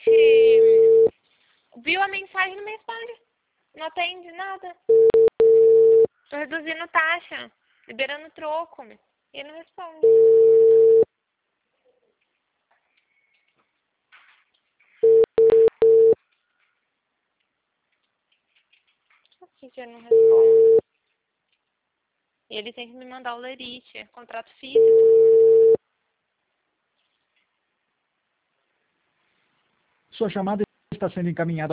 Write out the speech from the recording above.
cliente viu a mensagem e não me responde. Não atende nada. Tô reduzindo taxa, liberando troco. E ele não responde. Por que ele não responde? E ele tem que me mandar o lerite, contrato físico. Sua chamada está sendo encaminhada